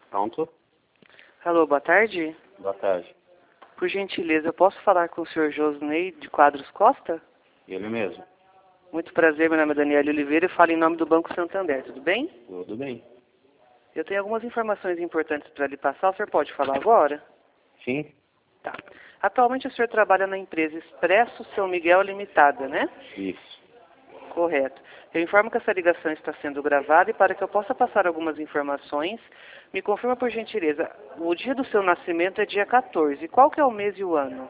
Pronto? Alô, boa tarde. Boa tarde. Por gentileza, eu posso falar com o senhor Josnei de Quadros Costa? Ele mesmo. Muito prazer, meu nome é Daniela Oliveira e falo em nome do Banco Santander, tudo bem? Tudo bem. Eu tenho algumas informações importantes para lhe passar, o senhor pode falar agora? Sim? Tá. Atualmente o senhor trabalha na empresa Expresso São Miguel Limitada, né? Isso. Correto. Eu informo que essa ligação está sendo gravada e para que eu possa passar algumas informações, me confirma por gentileza, o dia do seu nascimento é dia 14. Qual que é o mês e o ano?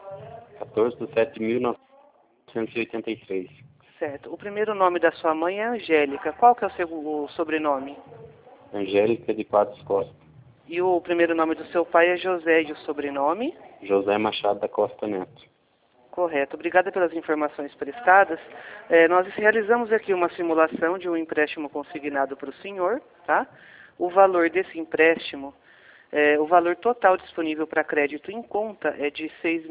14/7/1983. Certo. O primeiro nome da sua mãe é Angélica. Qual que é o sobrenome? Angélica de Quadros Costa. E o primeiro nome do seu pai é José e o sobrenome? José Machado da Costa Neto. Correto. Obrigada pelas informações prestadas. Nós realizamos aqui uma simulação de um empréstimo consignado para o senhor, tá? O valor desse empréstimo, o valor total disponível para crédito em conta é de R$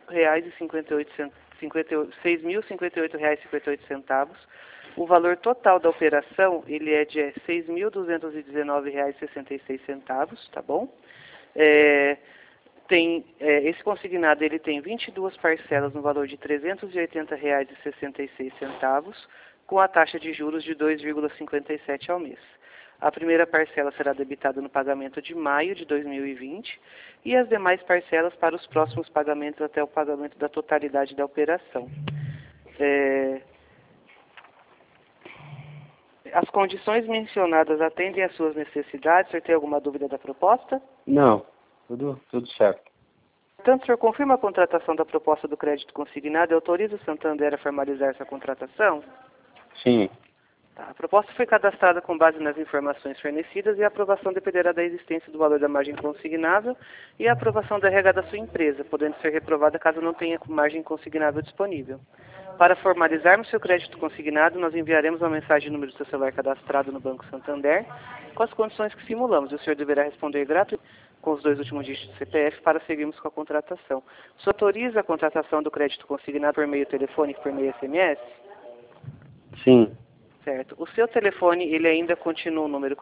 6.058,58. O valor total da operação, ele é de R$ 6.219,66, tá bom? Esse consignado ele tem 22 parcelas no valor de R$ 380,66, com a taxa de juros de 2,57 ao mês. A primeira parcela será debitada no pagamento de maio de 2020 e as demais parcelas para os próximos pagamentos até o pagamento da totalidade da operação. As condições mencionadas atendem às suas necessidades? O senhor tem alguma dúvida da proposta? Não. Tudo certo. Portanto, o senhor confirma a contratação da proposta do crédito consignado e autoriza o Santander a formalizar essa contratação? Sim. Tá. A proposta foi cadastrada com base nas informações fornecidas e a aprovação dependerá da existência do valor da margem consignável e a aprovação da RH da sua empresa, podendo ser reprovada caso não tenha margem consignável disponível. Para formalizarmos seu crédito consignado, nós enviaremos uma mensagem no número do seu celular cadastrado no Banco Santander com as condições que simulamos. O senhor deverá responder gratuitamente com os 2 últimos dígitos do CPF para seguirmos com a contratação. O senhor autoriza a contratação do crédito consignado por meio telefônico e por meio SMS? Sim. Certo. O seu telefone, ele ainda continua o número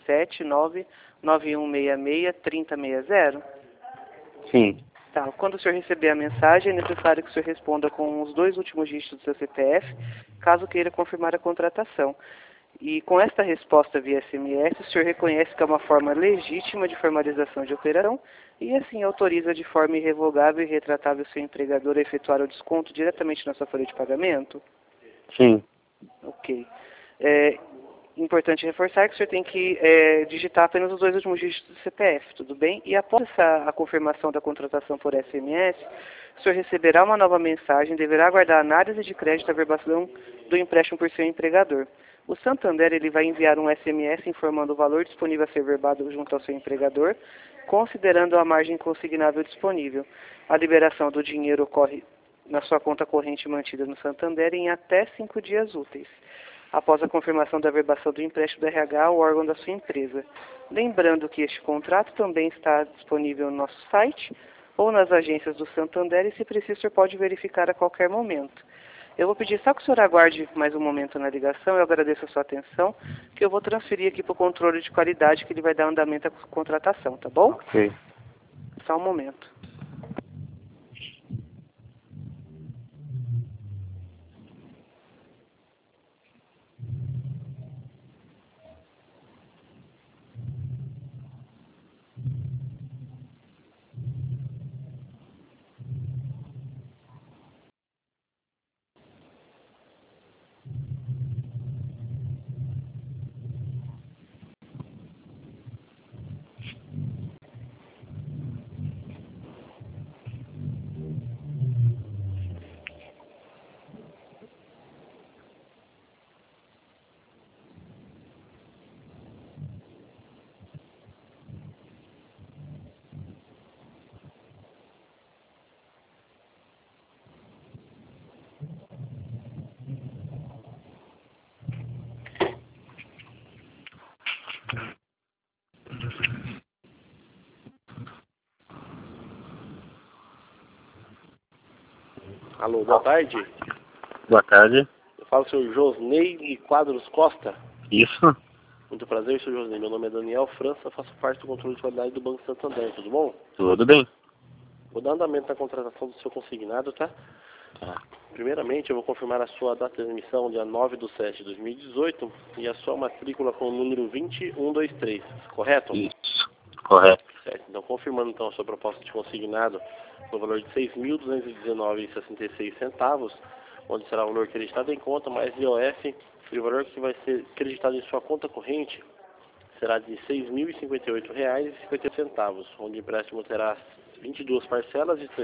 479-9166-3060? Sim. Tá. Quando o senhor receber a mensagem, é necessário que o senhor responda com os 2 últimos dígitos do seu CPF, caso queira confirmar a contratação. E com esta resposta via SMS, o senhor reconhece que é uma forma legítima de formalização de operação e assim autoriza de forma irrevogável e retratável o seu empregador a efetuar o desconto diretamente na sua folha de pagamento? Sim. Ok. Importante reforçar que o senhor tem que digitar apenas os 2 últimos dígitos do CPF, tudo bem? E após a confirmação da contratação por SMS, o senhor receberá uma nova mensagem e deverá aguardar a análise de crédito e averbação do empréstimo por seu empregador. O Santander ele vai enviar um SMS informando o valor disponível a ser verbado junto ao seu empregador, considerando a margem consignável disponível. A liberação do dinheiro ocorre na sua conta corrente mantida no Santander em até 5 dias úteis, após a confirmação da averbação do empréstimo do RH ao órgão da sua empresa. Lembrando que este contrato também está disponível no nosso site ou nas agências do Santander e, se preciso, o senhor pode verificar a qualquer momento. Eu vou pedir só que o senhor aguarde mais um momento na ligação, eu agradeço a sua atenção, que eu vou transferir aqui para o controle de qualidade, que ele vai dar andamento à contratação, tá bom? Ok. Só um momento. Alô, boa tarde. Boa tarde. Eu falo com o senhor Josnei de Quadros Costa. Isso. Muito Muito prazer, sou José. Meu nome é Daniel França, faço parte do controle de qualidade do Banco Santander, tudo bom? Tudo bem. Vou dar andamento na contratação do seu consignado, tá? Tá. Primeiramente, eu vou confirmar a sua data de emissão, dia 9/7/2018, e a sua matrícula com o número 20123, correto? Isso. Correto. Certo. Então, confirmando então a sua proposta de consignado no valor de R$ 6.219,66, onde será o valor acreditado em conta mais IOF, e o valor que vai ser acreditado em sua conta corrente será de R$ 6.058,50, onde o empréstimo terá 22 parcelas de R$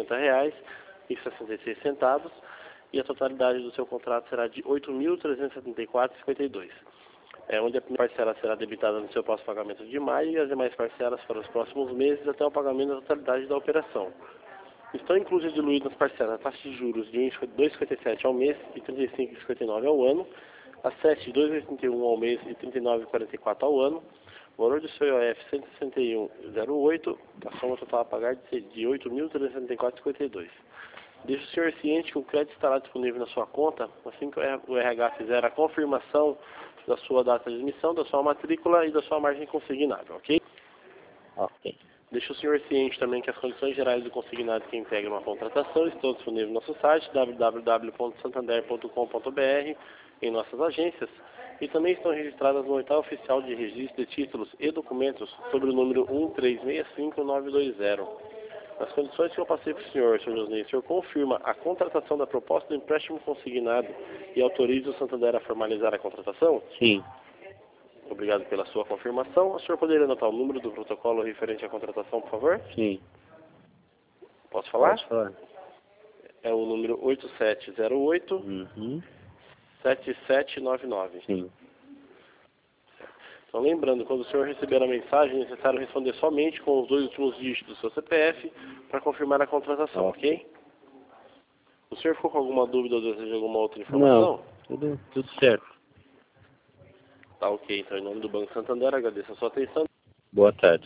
380,66 e a totalidade do seu contrato será de R$ 8.374,52. Onde a primeira parcela será debitada no seu próximo pagamento de maio e as demais parcelas para os próximos meses até o pagamento da totalidade da operação. Estão inclusas diluídas nas parcelas a taxa de juros de 2,57 ao mês e 35,59 ao ano, a 7 de 2,81 ao mês e 39,44 ao ano, o valor do seu IOF 161,08, a soma total a pagar de R$ 8.374,52. Deixe o senhor ciente que o crédito estará disponível na sua conta assim que o RH fizer a confirmação da sua data de emissão, da sua matrícula e da sua margem consignável, ok? Ok. Deixe o senhor ciente também que as condições gerais do consignado que integram a contratação estão disponíveis no nosso site www.santander.com.br, em nossas agências, e também estão registradas no Portal Oficial de Registro de Títulos e Documentos sobre o número 1365920. Nas condições que eu passei para o senhor José, o senhor confirma a contratação da proposta do empréstimo consignado e autoriza o Santander a formalizar a contratação? Sim. Obrigado pela sua confirmação. O senhor poderia anotar o número do protocolo referente à contratação, por favor? Sim. Posso falar? Pode falar. É o número 8708 Uhum. 7799. Sim. Então, lembrando, quando o senhor receber a mensagem, é necessário responder somente com os 2 últimos dígitos do seu CPF para confirmar a contratação, ok? O senhor ficou com alguma dúvida ou deseja alguma outra informação? Não. Tudo certo. Tá ok. Então, em nome do Banco Santander, agradeço a sua atenção. Boa tarde.